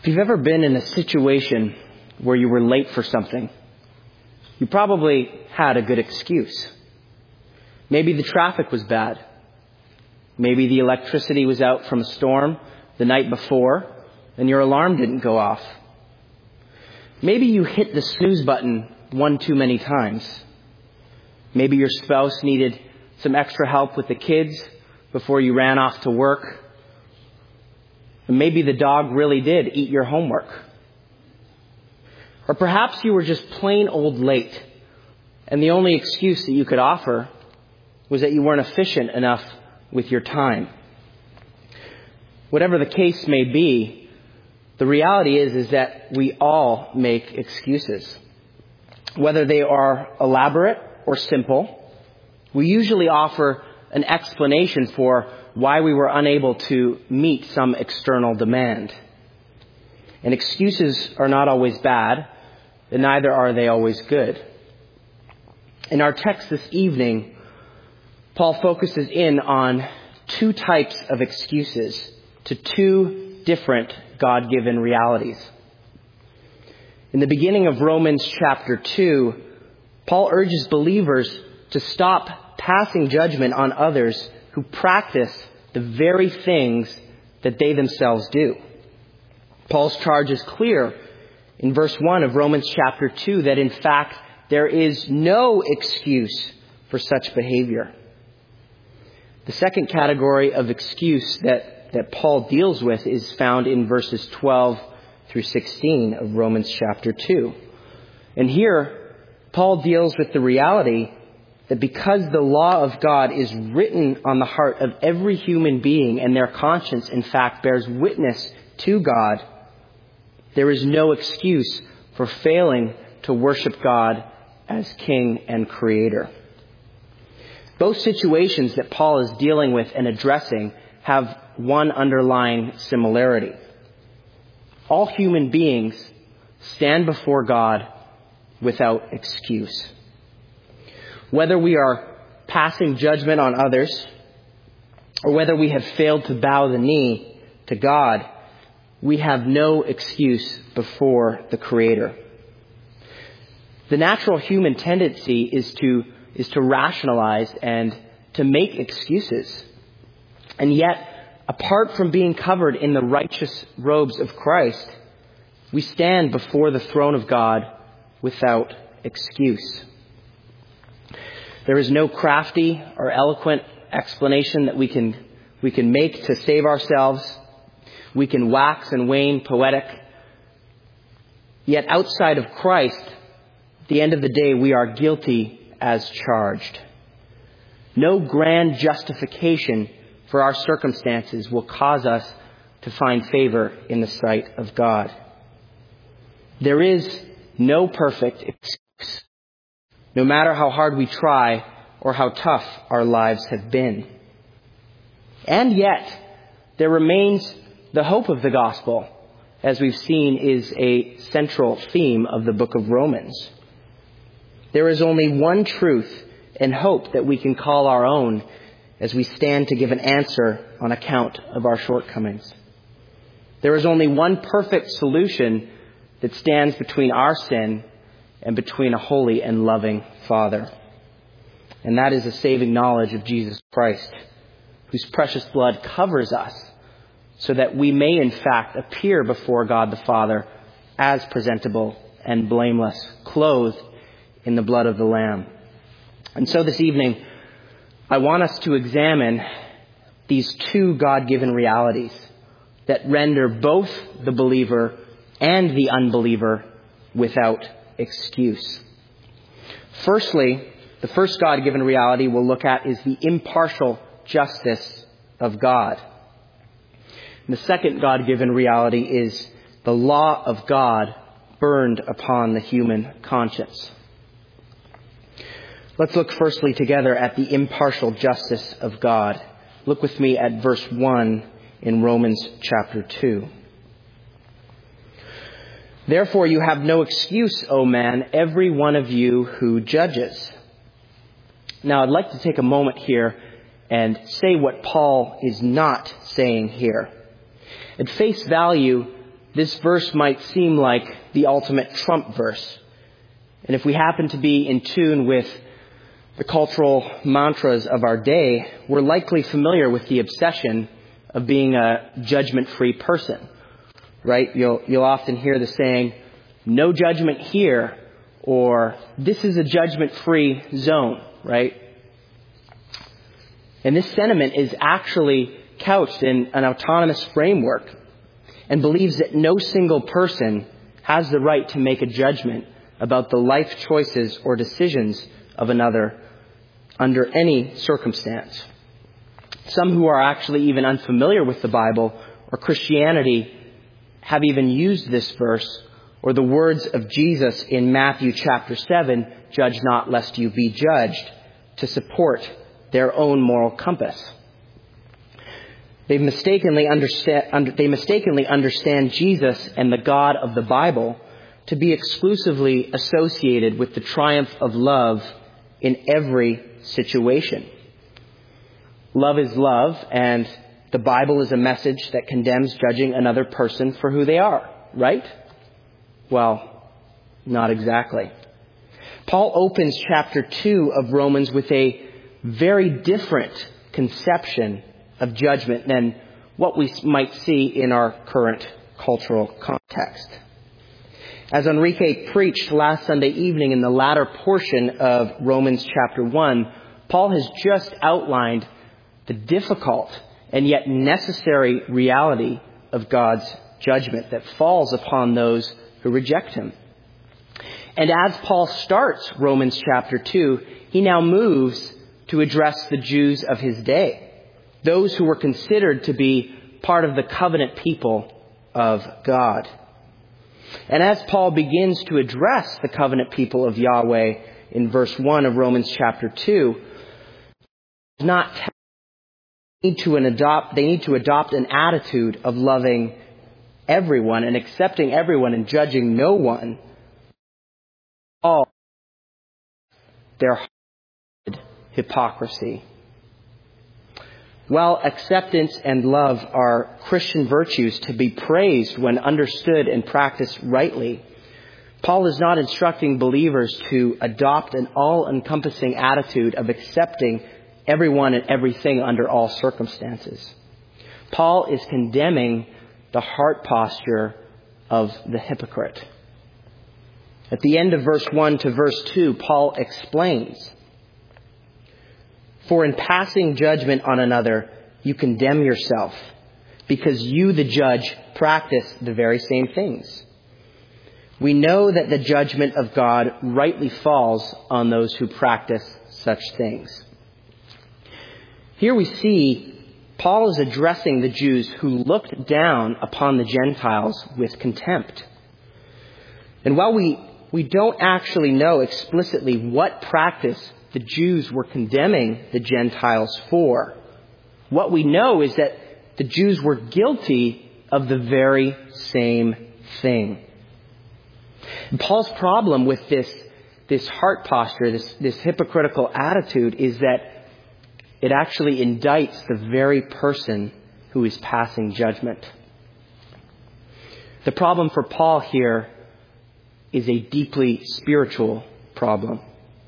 you've ever been in a situation where you were late for something, you probably had a good excuse. Maybe the traffic was bad. Maybe the electricity was out from a storm the night before and your alarm didn't go off. Maybe you hit the snooze button one too many times. Maybe your spouse needed some extra help with the kids before you ran off to work. And maybe the dog really did eat your homework. Or perhaps you were just plain old late, and the only excuse that you could offer was that you weren't efficient enough with your time. Whatever the case may be, the reality is that we all make excuses. Whether they are elaborate or simple, we usually offer an explanation for why we were unable to meet some external demand. And excuses are not always bad, and neither are they always good. In our text this evening, Paul focuses in on two types of excuses to two different God-given realities. In the beginning of Romans chapter 2, Paul urges believers to stop passing judgment on others who practice the very things that they themselves do. Paul's charge is clear in verse 1 of Romans chapter 2 that in fact there is no excuse for such behavior. The second category of excuse that Paul deals with is found in verses 12 through 16 of Romans chapter 2. And here, Paul deals with the reality that because the law of God is written on the heart of every human being and their conscience, in fact, bears witness to God, there is no excuse for failing to worship God as King and Creator. Both situations that Paul is dealing with and addressing have one underlying similarity. All human beings stand before God without excuse. Whether we are passing judgment on others or whether we have failed to bow the knee to God, we have no excuse before the Creator. The natural human tendency is to rationalize and to make excuses. And yet, apart from being covered in the righteous robes of Christ, we stand before the throne of God without excuse. There is no crafty or eloquent explanation that we can make to save ourselves. We can wax and wane poetic. Yet outside of Christ, at the end of the day, we are guilty as charged. No grand justification for our circumstances will cause us to find favor in the sight of God. There is no perfect excuse, no matter how hard we try or how tough our lives have been. And yet, there remains the hope of the gospel, as we've seen is a central theme of the book of Romans. There is only one truth and hope that we can call our own as we stand to give an answer on account of our shortcomings. There is only one perfect solution that stands between our sin and between a holy and loving Father. And that is a saving knowledge of Jesus Christ, whose precious blood covers us so that we may in fact appear before God the Father as presentable and blameless, clothed in the blood of the Lamb. And so this evening, I want us to examine these two God-given realities that render both the believer and the unbeliever without excuse. Firstly, the first God-given reality we'll look at is the impartial justice of God. And the second God-given reality is the law of God burned upon the human conscience. Let's look firstly together at the impartial justice of God. Look with me at verse 1 in Romans chapter 2. Therefore you have no excuse, O man, every one of you who judges. Now I'd like to take a moment here and say what Paul is not saying here. At face value, this verse might seem like the ultimate Trump verse. And if we happen to be in tune with the cultural mantras of our day, we're likely familiar with the obsession of being a judgment-free person, right? You'll often hear the saying, "No judgment here," or "This is a judgment-free zone," right? And this sentiment is actually couched in an autonomous framework and believes that no single person has the right to make a judgment about the life choices or decisions of another under any circumstance. Some who are actually even unfamiliar with the Bible or Christianity have even used this verse or the words of Jesus in Matthew chapter 7, "Judge not lest you be judged," to support their own moral compass. They mistakenly understand Jesus and the God of the Bible to be exclusively associated with the triumph of love in every situation. Love is love, and the Bible is a message that condemns judging another person for who they are, right? Well, not exactly. Paul opens chapter 2 of Romans with a very different conception of judgment than what we might see in our current cultural context. As Enrique preached last Sunday evening in the latter portion of Romans chapter 1, Paul has just outlined the difficult and yet necessary reality of God's judgment that falls upon those who reject him. And as Paul starts Romans chapter 2, he now moves to address the Jews of his day, those who were considered to be part of the covenant people of God. And as Paul begins to address the covenant people of Yahweh in verse 1 of Romans chapter 2, they need to adopt an attitude of loving everyone and accepting everyone and judging no one, all their hypocrisy. While acceptance and love are Christian virtues to be praised when understood and practiced rightly, Paul is not instructing believers to adopt an all-encompassing attitude of accepting everyone and everything under all circumstances. Paul is condemning the heart posture of the hypocrite. At the end of verse 1 to verse 2, Paul explains, "For in passing judgment on another, you condemn yourself, because you, the judge, practice the very same things. We know that the judgment of God rightly falls on those who practice such things." Here we see Paul is addressing the Jews who looked down upon the Gentiles with contempt. And while we don't actually know explicitly what practice the Jews were condemning the Gentiles for, what we know is that the Jews were guilty of the very same thing. And Paul's problem with this heart posture, this hypocritical attitude, is that it actually indicts the very person who is passing judgment. The problem for Paul here is a deeply spiritual problem.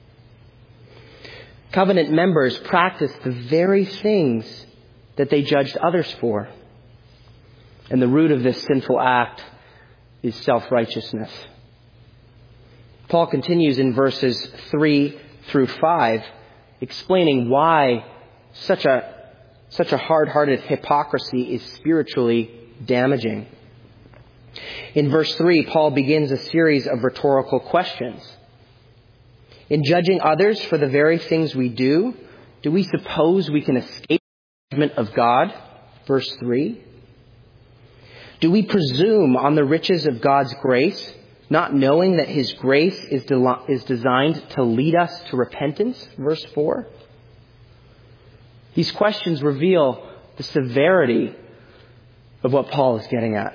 Covenant members practice the very things that they judged others for. And the root of this sinful act is self-righteousness. Paul continues in verses 3 through 5, explaining why such a hard-hearted hypocrisy is spiritually damaging. In verse 3, Paul begins a series of rhetorical questions. In judging others for the very things we do we suppose we can escape the judgment of God? Verse 3. Do we presume on the riches of God's grace, not knowing that His grace is designed to lead us to repentance? Verse 4. These questions reveal the severity of what Paul is getting at.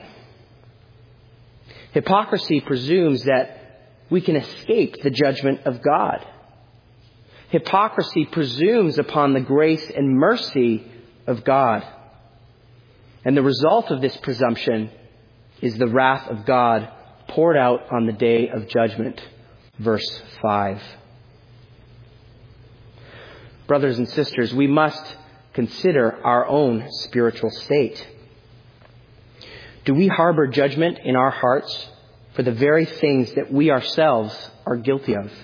Hypocrisy presumes that we can escape the judgment of God. Hypocrisy presumes upon the grace and mercy of God. And the result of this presumption is the wrath of God poured out on the day of judgment. Verse 5. Brothers and sisters, we must consider our own spiritual state. Do we harbor judgment in our hearts for the very things that we ourselves are guilty of?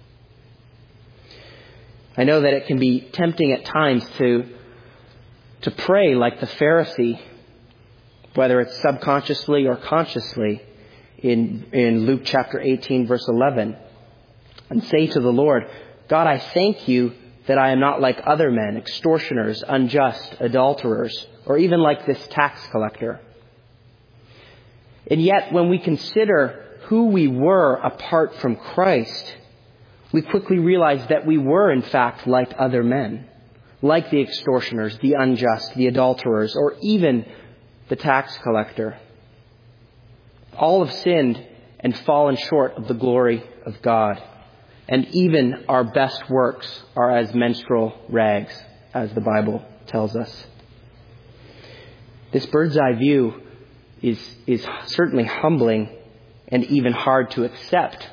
I know that it can be tempting at times to pray like the Pharisee, whether it's subconsciously or consciously, in Luke chapter 18, verse 11, and say to the Lord, God, I thank you that I am not like other men, extortioners, unjust, adulterers, or even like this tax collector. And yet, when we consider who we were apart from Christ, we quickly realize that we were, in fact, like other men, like the extortioners, the unjust, the adulterers, or even the tax collector. All have sinned and fallen short of the glory of God. And even our best works are as menstrual rags, as the Bible tells us. This bird's eye view is certainly humbling and even hard to accept.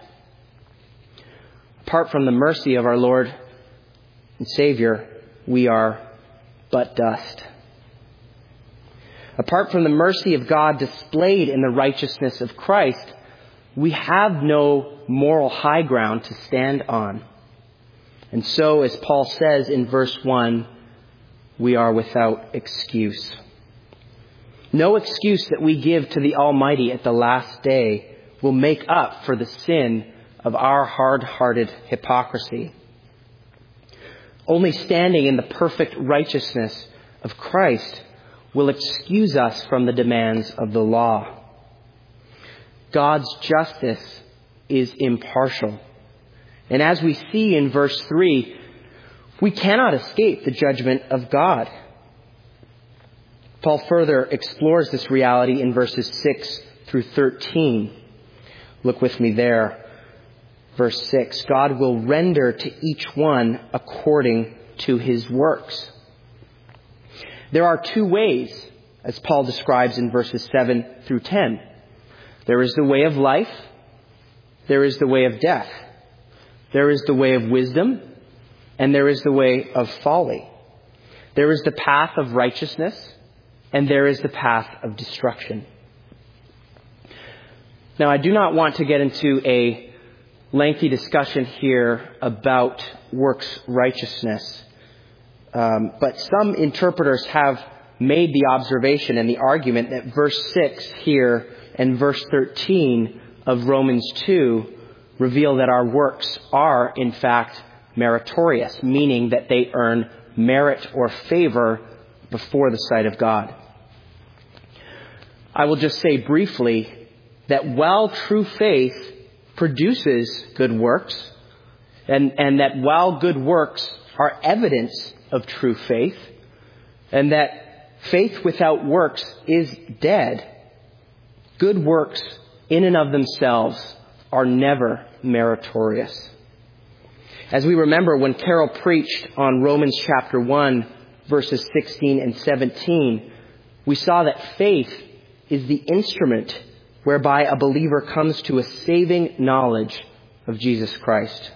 Apart from the mercy of our Lord and Savior, we are but dust. Apart from the mercy of God displayed in the righteousness of Christ, we have no moral high ground to stand on. And so, as Paul says in verse 1, we are without excuse. No excuse that we give to the Almighty at the last day will make up for the sin of our hard-hearted hypocrisy. Only standing in the perfect righteousness of Christ will excuse us from the demands of the law. God's justice is impartial. And as we see in verse 3, we cannot escape the judgment of God. Paul further explores this reality in verses 6 through 13. Look with me there. Verse 6, God will render to each one according to his works. There are two ways, as Paul describes in verses 7 through 10. There is the way of life. There is the way of death. There is the way of wisdom. And there is the way of folly. There is the path of righteousness. And there is the path of destruction. Now, I do not want to get into a lengthy discussion here about works righteousness. But some interpreters have made the observation and the argument that verse 6 here and verse 13 of Romans 2 reveal that our works are, in fact, meritorious, meaning that they earn merit or favor before the sight of God. I will just say briefly that while true faith produces good works, and that while good works are evidence of true faith, and that faith without works is dead, good works in and of themselves are never meritorious. As we remember when Carol preached on Romans chapter 1, verses 16 and 17, we saw that faith is the instrument whereby a believer comes to a saving knowledge of Jesus Christ.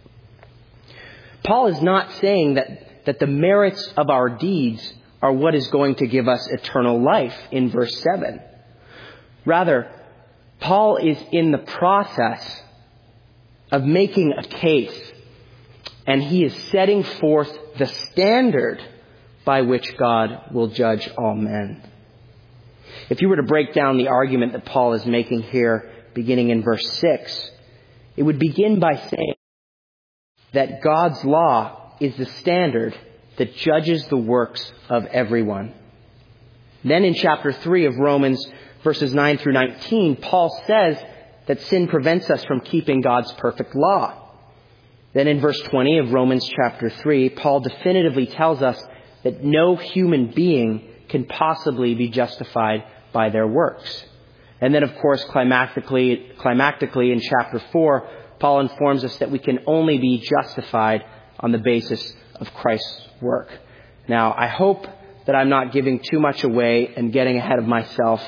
Paul is not saying that the merits of our deeds are what is going to give us eternal life in verse 7. Rather, Paul is in the process of making a case, and he is setting forth the standard by which God will judge all men. If you were to break down the argument that Paul is making here, beginning in verse 6, it would begin by saying that God's law is the standard that judges the works of everyone. Then in chapter 3 of Romans, verses 9 through 19, Paul says that sin prevents us from keeping God's perfect law. Then in verse 20 of Romans chapter 3, Paul definitively tells us that no human being can possibly be justified by their works. And then, of course, climactically in chapter 4, Paul informs us that we can only be justified on the basis of Christ's work. Now, I hope that I'm not giving too much away and getting ahead of myself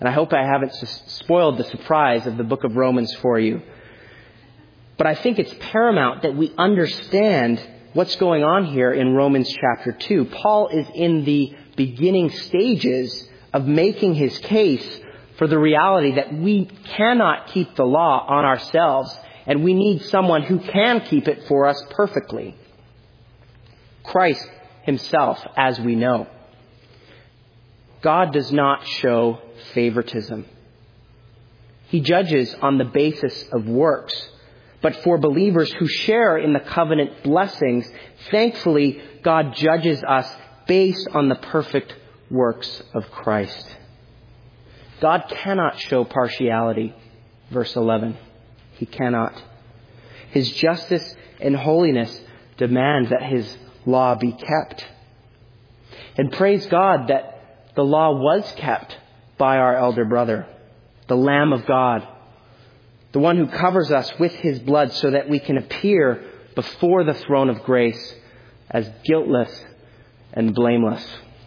And I hope I haven't spoiled the surprise of the book of Romans for you. But I think it's paramount that we understand what's going on here in Romans chapter 2. Paul is in the beginning stages of making his case for the reality that we cannot keep the law on ourselves, and we need someone who can keep it for us perfectly. Christ himself, as we know. God does not show favoritism. He judges on the basis of works. But for believers who share in the covenant blessings, thankfully, God judges us based on the perfect works of Christ. God cannot show partiality, verse 11. He cannot. His justice and holiness demand that his law be kept. And praise God that the law was kept by our elder brother, the Lamb of God, the one who covers us with his blood so that we can appear before the throne of grace as guiltless and blameless.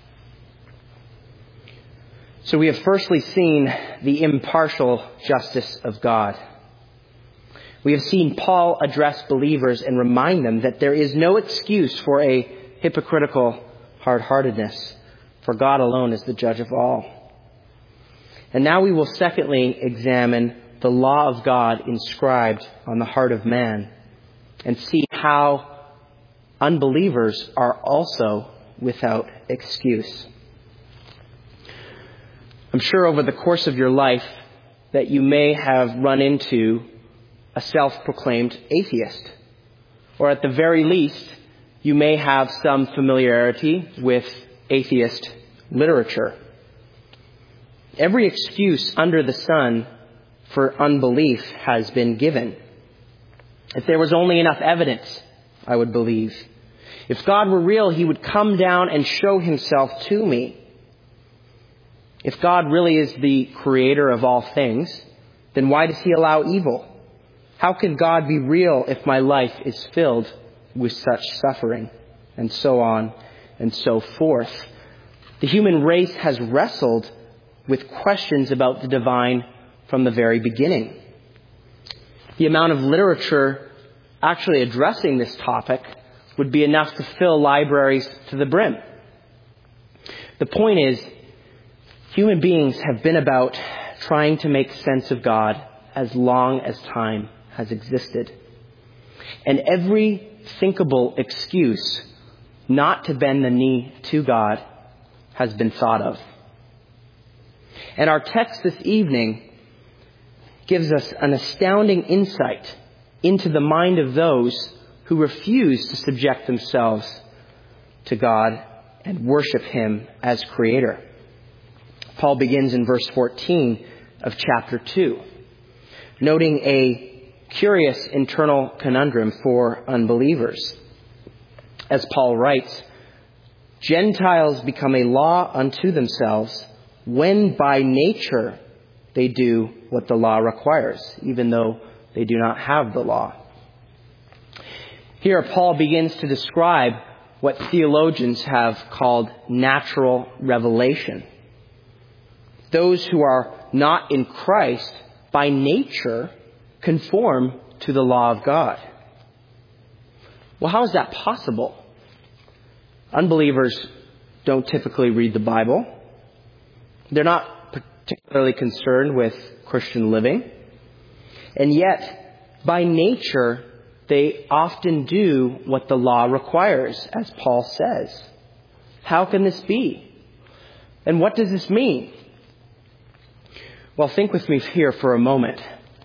So we have firstly seen the impartial justice of God. We have seen Paul address believers and remind them that there is no excuse for a hypocritical hard-heartedness, for God alone is the judge of all. And now we will secondly examine the law of God inscribed on the heart of man and see how unbelievers are also without excuse. I'm sure over the course of your life that you may have run into a self-proclaimed atheist. Or at the very least, you may have some familiarity with atheist literature. Every excuse under the sun for unbelief has been given. If there was only enough evidence, I would believe. If God were real, he would come down and show himself to me. If God really is the creator of all things, then why does he allow evil? How can God be real if my life is filled with such suffering? And so on and so forth. The human race has wrestled with questions about the divine from the very beginning. The amount of literature actually addressing this topic would be enough to fill libraries to the brim. The point is, human beings have been about trying to make sense of God as long as time has existed. And every thinkable excuse not to bend the knee to God has been thought of. And our text this evening gives us an astounding insight into the mind of those who refuse to subject themselves to God and worship him as creator. Paul begins in verse 14 of chapter 2, noting a curious internal conundrum for unbelievers. As Paul writes, Gentiles become a law unto themselves when by nature they do what the law requires, even though they do not have the law. Here Paul begins to describe what theologians have called natural revelation. Those who are not in Christ by nature conform to the law of God. Well, how is that possible? Unbelievers don't typically read the Bible. They're not particularly concerned with Christian living. And yet, by nature, they often do what the law requires, as Paul says. How can this be? And what does this mean? Well, think with me here for a moment.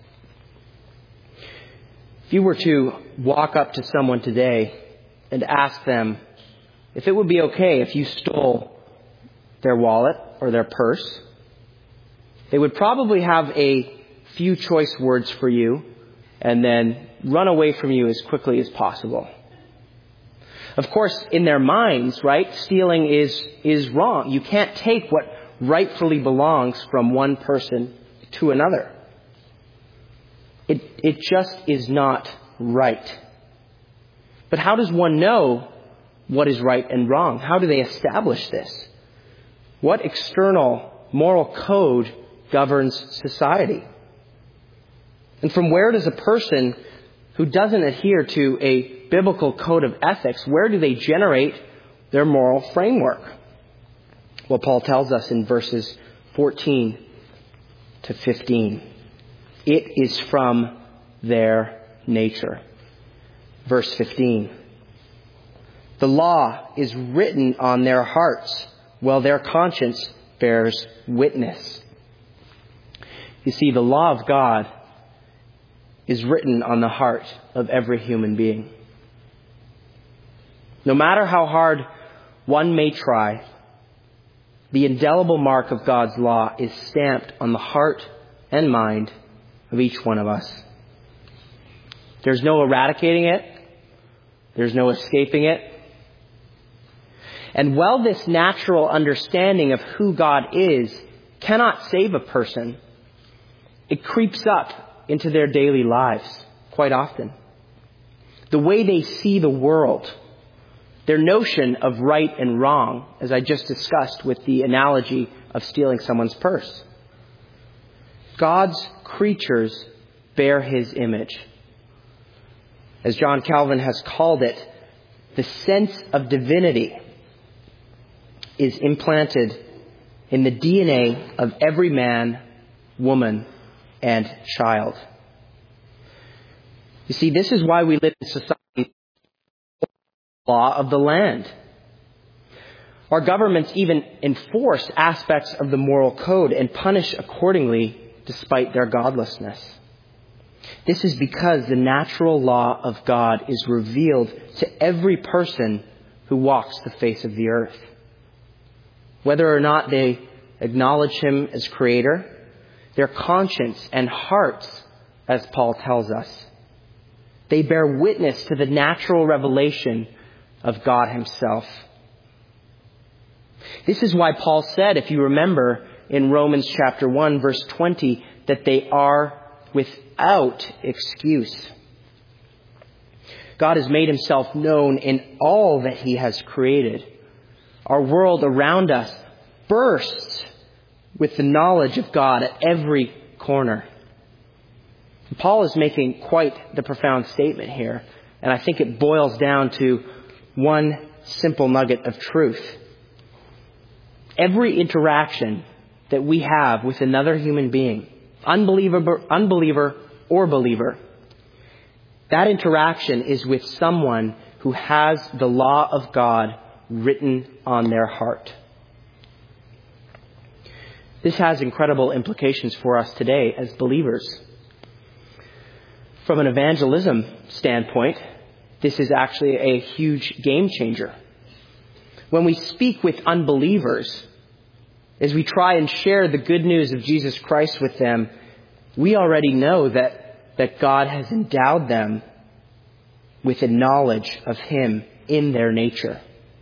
If you were to walk up to someone today and ask them if it would be okay if you stole their wallet or their purse, they would probably have a few choice words for you and then run away from you as quickly as possible. Of course, in their minds, right, stealing is wrong. You can't take what rightfully belongs from one person to another. It just is not right. But how does one know what is right and wrong? How do they establish this? What external moral code governs society. And from where does a person who doesn't adhere to a biblical code of ethics, where do they generate their moral framework? Well, Paul tells us in verses 14 to 15. It is from their nature. Verse 15. The law is written on their hearts, while their conscience bears witness. You see, the law of God is written on the heart of every human being. No matter how hard one may try, the indelible mark of God's law is stamped on the heart and mind of each one of us. There's no eradicating it. There's no escaping it. And while this natural understanding of who God is cannot save a person, it creeps up into their daily lives quite often. The way they see the world, their notion of right and wrong, as I just discussed with the analogy of stealing someone's purse. God's creatures bear His image. As John Calvin has called it, the sense of divinity is implanted in the DNA of every man, woman, and child. You see, this is why we live in society, law of the land. Our governments even enforce aspects of the moral code and punish accordingly despite their godlessness. This is because the natural law of God is revealed to every person who walks the face of the earth. Whether or not they acknowledge Him as Creator, their conscience and hearts, as Paul tells us, they bear witness to the natural revelation of God Himself. This is why Paul said, if you remember, in Romans chapter 1, verse 20, that they are without excuse. God has made Himself known in all that He has created. Our world around us bursts with the knowledge of God at every corner. Paul is making quite the profound statement here, and I think it boils down to one simple nugget of truth. Every interaction that we have with another human being, unbeliever or believer, that interaction is with someone who has the law of God written on their heart. This has incredible implications for us today as believers. From an evangelism standpoint, this is actually a huge game changer. When we speak with unbelievers, as we try and share the good news of Jesus Christ with them, we already know that God has endowed them with a knowledge of Him in their nature.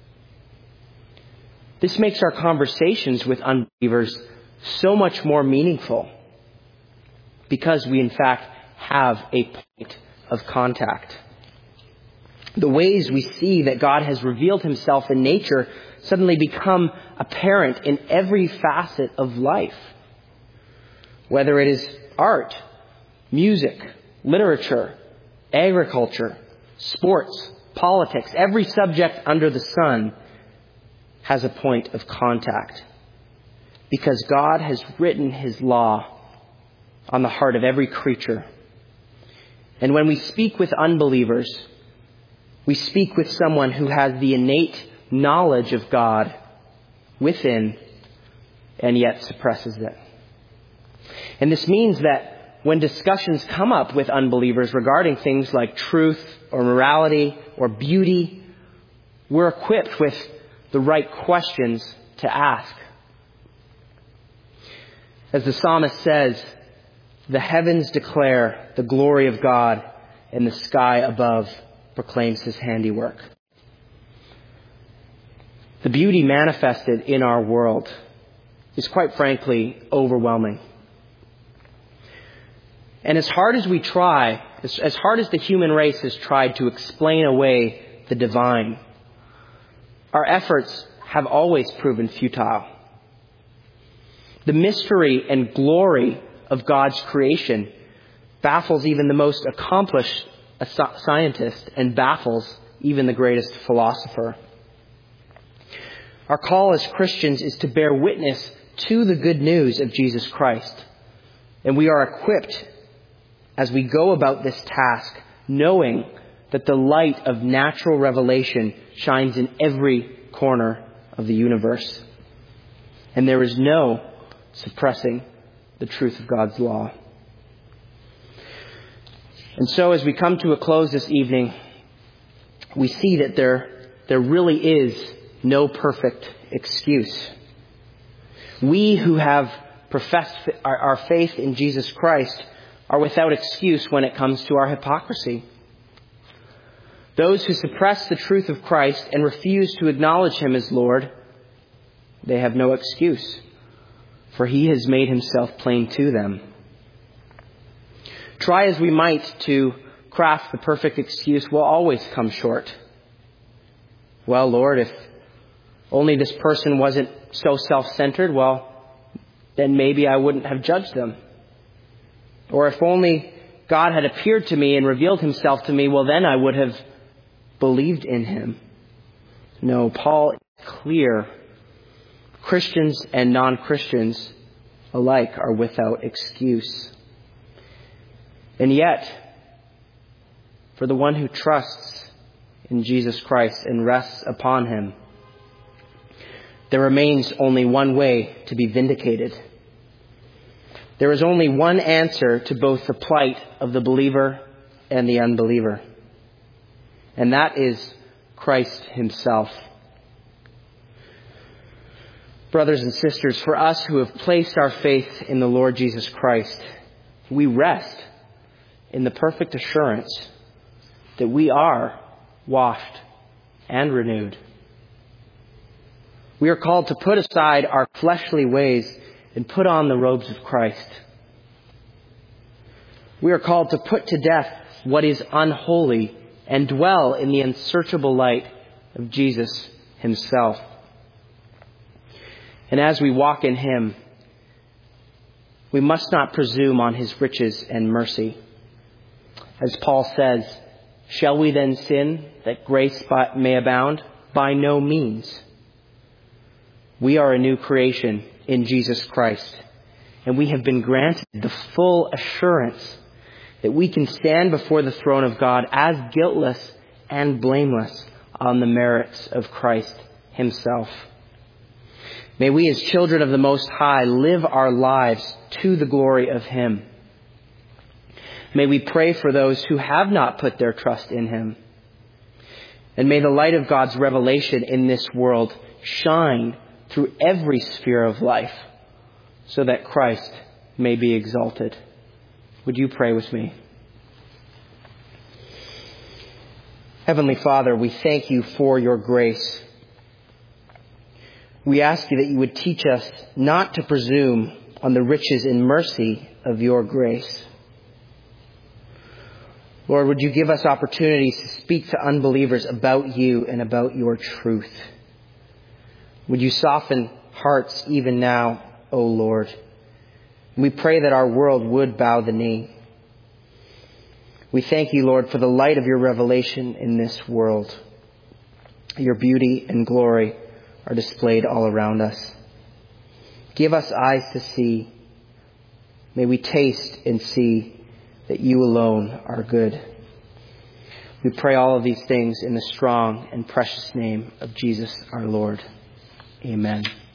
This makes our conversations with unbelievers so much more meaningful because we, in fact, have a point of contact. The ways we see that God has revealed Himself in nature suddenly become apparent in every facet of life. Whether it is art, music, literature, agriculture, sports, politics, every subject under the sun has a point of contact. Because God has written His law on the heart of every creature. And when we speak with unbelievers, we speak with someone who has the innate knowledge of God within and yet suppresses it. And this means that when discussions come up with unbelievers regarding things like truth or morality or beauty, we're equipped with the right questions to ask. As the psalmist says, the heavens declare the glory of God, and the sky above proclaims His handiwork. The beauty manifested in our world is quite frankly overwhelming. And as hard as we try, as hard as the human race has tried to explain away the divine, our efforts have always proven futile. The mystery and glory of God's creation baffles even the most accomplished scientist and baffles even the greatest philosopher. Our call as Christians is to bear witness to the good news of Jesus Christ. And we are equipped as we go about this task, knowing that the light of natural revelation shines in every corner of the universe. And there is no suppressing the truth of God's law. And so as we come to a close this evening, we see that there really is no perfect excuse. We who have professed our faith in Jesus Christ are without excuse when it comes to our hypocrisy. Those who suppress the truth of Christ and refuse to acknowledge Him as Lord, they have no excuse, for He has made Himself plain to them. Try as we might to craft the perfect excuse, we'll always come short. Well, Lord, if only this person wasn't so self-centered, well, then maybe I wouldn't have judged them. Or if only God had appeared to me and revealed Himself to me, well, then I would have believed in Him. No, Paul is clear. Christians and non-Christians alike are without excuse. And yet, for the one who trusts in Jesus Christ and rests upon Him, there remains only one way to be vindicated. There is only one answer to both the plight of the believer and the unbeliever. And that is Christ Himself. Brothers and sisters, for us who have placed our faith in the Lord Jesus Christ, we rest in the perfect assurance that we are washed and renewed. We are called to put aside our fleshly ways and put on the robes of Christ. We are called to put to death what is unholy and dwell in the unsearchable light of Jesus Himself. And as we walk in Him, we must not presume on His riches and mercy. As Paul says, shall we then sin that grace may abound? By no means. We are a new creation in Jesus Christ, and we have been granted the full assurance that we can stand before the throne of God as guiltless and blameless on the merits of Christ Himself. May we as children of the Most High live our lives to the glory of Him. May we pray for those who have not put their trust in Him. And may the light of God's revelation in this world shine through every sphere of life so that Christ may be exalted. Would you pray with me? Heavenly Father, we thank You for Your grace. We ask You that You would teach us not to presume on the riches and mercy of Your grace. Lord, would You give us opportunities to speak to unbelievers about You and about Your truth? Would You soften hearts even now, O Lord? We pray that our world would bow the knee. We thank You, Lord, for the light of Your revelation in this world. Your beauty and glory are displayed all around us. Give us eyes to see. May we taste and see that You alone are good. We pray all of these things in the strong and precious name of Jesus our Lord. Amen.